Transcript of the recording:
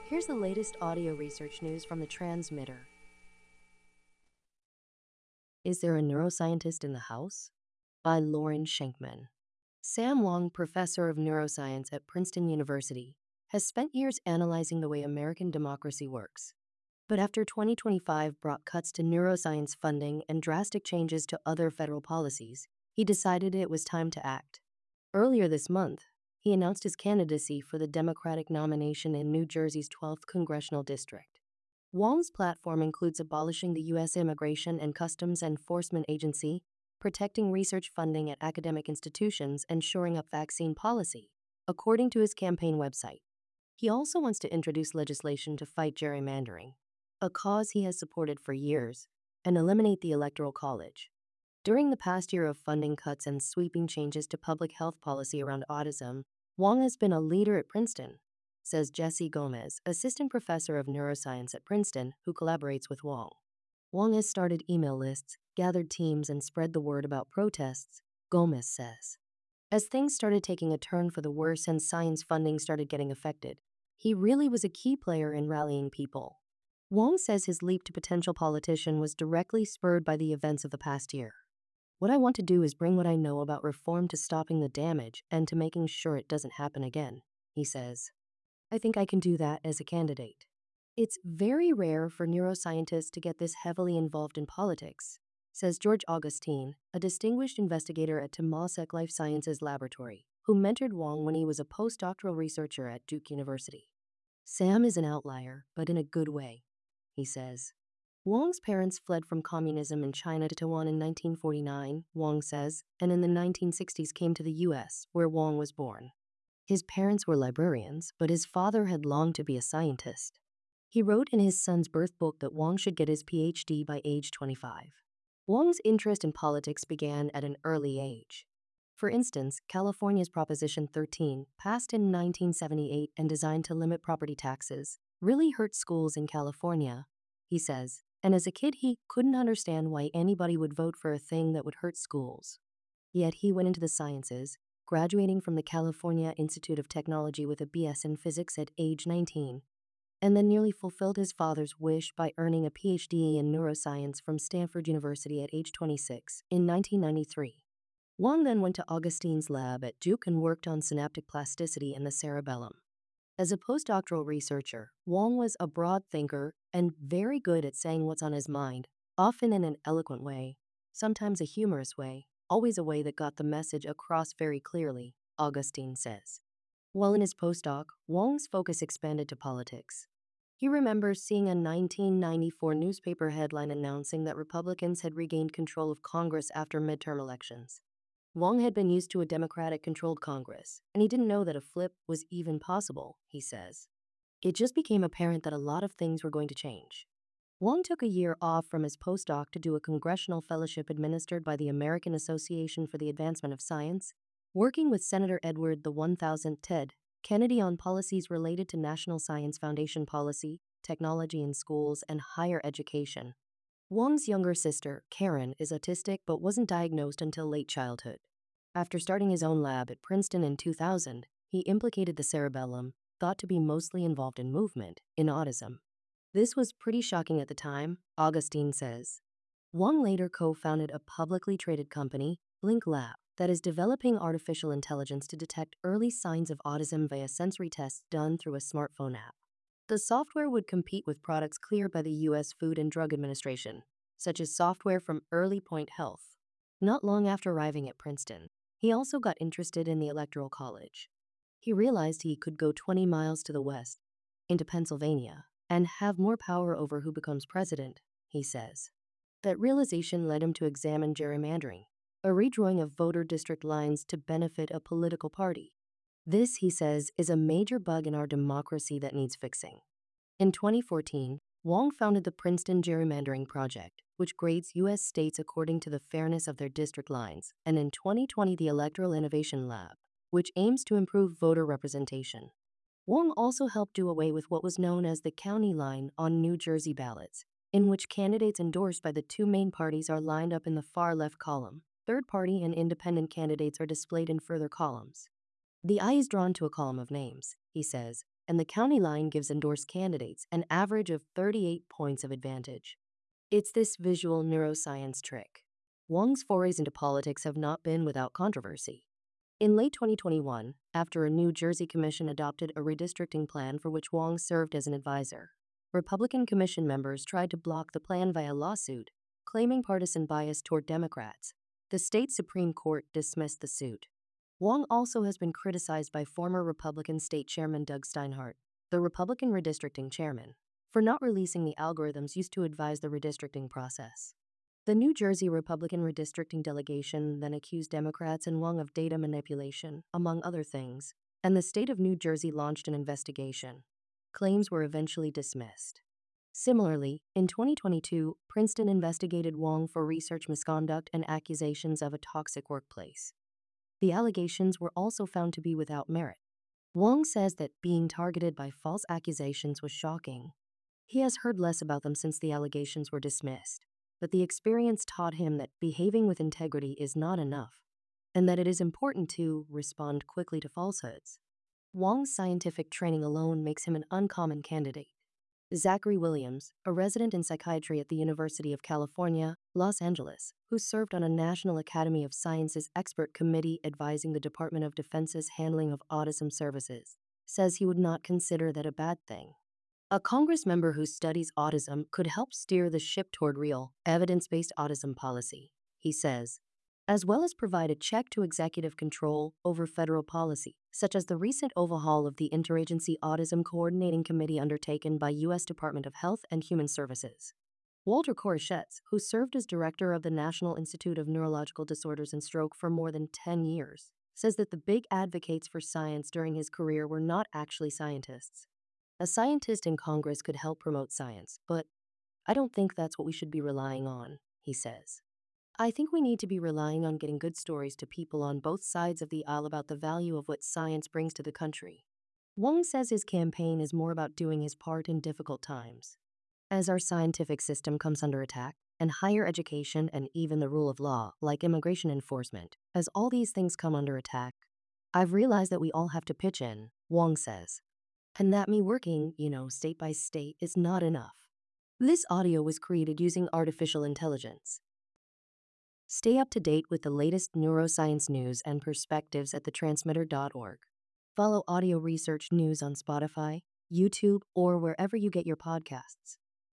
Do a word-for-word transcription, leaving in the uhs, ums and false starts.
Here's the latest audio research news from the transmitter. Is there a neuroscientist in the house? By Lauren Schenkman. Sam Wong, professor of neuroscience at Princeton University, has spent years analyzing the way American democracy works. But after twenty twenty-five brought cuts to neuroscience funding and drastic changes to other federal policies, he decided it was time to act. Earlier this month, he announced his candidacy for the Democratic nomination in New Jersey's twelfth Congressional District. Wong's platform includes abolishing the U S Immigration and Customs Enforcement Agency, protecting research funding at academic institutions, and shoring up vaccine policy, according to his campaign website. He also wants to introduce legislation to fight gerrymandering, a cause he has supported for years, and eliminate the Electoral College. During the past year of funding cuts and sweeping changes to public health policy around autism, Wong has been a leader at Princeton, says Jesse Gomez, assistant professor of neuroscience at Princeton who collaborates with Wong. Wong has started email lists, gathered teams, and spread the word about protests, Gomez says. As things started taking a turn for the worse and science funding started getting affected, he really was a key player in rallying people. Wong says his leap to potential politician was directly spurred by the events of the past year. What I want to do is bring what I know about reform to stopping the damage and to making sure it doesn't happen again, he says. I think I can do that as a candidate. It's very rare for neuroscientists to get this heavily involved in politics, says George Augustine, a distinguished investigator at Temasek Life Sciences Laboratory, who mentored Wong when he was a postdoctoral researcher at Duke University. Sam is an outlier, but in a good way, he says. Wong's parents fled from communism in China to Taiwan in nineteen forty-nine, Wong says, and in the nineteen sixties came to the U S, where Wong was born. His parents were librarians, but his father had longed to be a scientist. He wrote in his son's birth book that Wong should get his P H D by age twenty-five. Wong's interest in politics began at an early age. For instance, California's Proposition thirteen, passed in nineteen seventy-eight and designed to limit property taxes, really hurt schools in California, he says. And as a kid, he couldn't understand why anybody would vote for a thing that would hurt schools. Yet he went into the sciences, graduating from the California Institute of Technology with a B S in physics at age nineteen, and then nearly fulfilled his father's wish by earning a P H D in neuroscience from Stanford University at age twenty-six in nineteen ninety-three. Wong then went to Augustine's lab at Duke and worked on synaptic plasticity in the cerebellum. As a postdoctoral researcher, Wong was a broad thinker and very good at saying what's on his mind, often in an eloquent way, sometimes a humorous way, always a way that got the message across very clearly, Augustine says. While in his postdoc, Wong's focus expanded to politics. He remembers seeing a nineteen ninety-four newspaper headline announcing that Republicans had regained control of Congress after midterm elections. Wong had been used to a Democratic-controlled Congress, and he didn't know that a flip was even possible, he says. It just became apparent that a lot of things were going to change. Wong took a year off from his postdoc to do a congressional fellowship administered by the American Association for the Advancement of Science, working with Senator Edward the one thousandth Ted Kennedy on policies related to National Science Foundation policy, technology in schools, and higher education. Wong's younger sister, Karen, is autistic but wasn't diagnosed until late childhood. After starting his own lab at Princeton in two thousand, he implicated the cerebellum, thought to be mostly involved in movement, in autism. This was pretty shocking at the time, Augustine says. Wong later co-founded a publicly traded company, Blink Lab, that is developing artificial intelligence to detect early signs of autism via sensory tests done through a smartphone app. The software would compete with products cleared by the U S Food and Drug Administration, such as software from Early Point Health. Not long after arriving at Princeton, he also got interested in the Electoral College. He realized he could go twenty miles to the west, into Pennsylvania, and have more power over who becomes president, he says. That realization led him to examine gerrymandering, a redrawing of voter district lines to benefit a political party. This, he says, is a major bug in our democracy that needs fixing. In twenty fourteen, Wong founded the Princeton Gerrymandering Project, which grades U S states according to the fairness of their district lines, and in twenty twenty the Electoral Innovation Lab, which aims to improve voter representation. Wong also helped do away with what was known as the county line on New Jersey ballots, in which candidates endorsed by the two main parties are lined up in the far left column. Third party and independent candidates are displayed in further columns. The eye is drawn to a column of names, he says, and the county line gives endorsed candidates an average of thirty-eight points of advantage. It's this visual neuroscience trick. Wong's forays into politics have not been without controversy. In late twenty twenty-one, after a New Jersey commission adopted a redistricting plan for which Wong served as an advisor, Republican commission members tried to block the plan via lawsuit, claiming partisan bias toward Democrats. The state Supreme Court dismissed the suit. Wong also has been criticized by former Republican State Chairman Doug Steinhardt, the Republican redistricting chairman, for not releasing the algorithms used to advise the redistricting process. The New Jersey Republican redistricting delegation then accused Democrats and Wong of data manipulation, among other things, and the state of New Jersey launched an investigation. Claims were eventually dismissed. Similarly, in twenty twenty-two, Princeton investigated Wong for research misconduct and accusations of a toxic workplace. The allegations were also found to be without merit. Wong says that being targeted by false accusations was shocking. He has heard less about them since the allegations were dismissed, but the experience taught him that behaving with integrity is not enough, and that it is important to respond quickly to falsehoods. Wong's scientific training alone makes him an uncommon candidate. Zachary Williams, a resident in psychiatry at the University of California, Los Angeles, who served on a National Academy of Sciences expert committee advising the Department of Defense's handling of autism services, says he would not consider that a bad thing. A Congress member who studies autism could help steer the ship toward real, evidence-based autism policy, he says, as well as provide a check to executive control over federal policy, such as the recent overhaul of the Interagency Autism Coordinating Committee undertaken by U S Department of Health and Human Services. Walter Koroshetz, who served as director of the National Institute of Neurological Disorders and Stroke for more than ten years, says that the big advocates for science during his career were not actually scientists. A scientist in Congress could help promote science, but I don't think that's what we should be relying on, he says. I think we need to be relying on getting good stories to people on both sides of the aisle about the value of what science brings to the country. Wong says his campaign is more about doing his part in difficult times. As our scientific system comes under attack, and higher education and even the rule of law, like immigration enforcement, as all these things come under attack, I've realized that we all have to pitch in, Wong says. And that me working, you know, state by state is not enough. This audio was created using artificial intelligence. Stay up to date with the latest neuroscience news and perspectives at the transmitter dot org. Follow Audio Research News on Spotify, YouTube, or wherever you get your podcasts.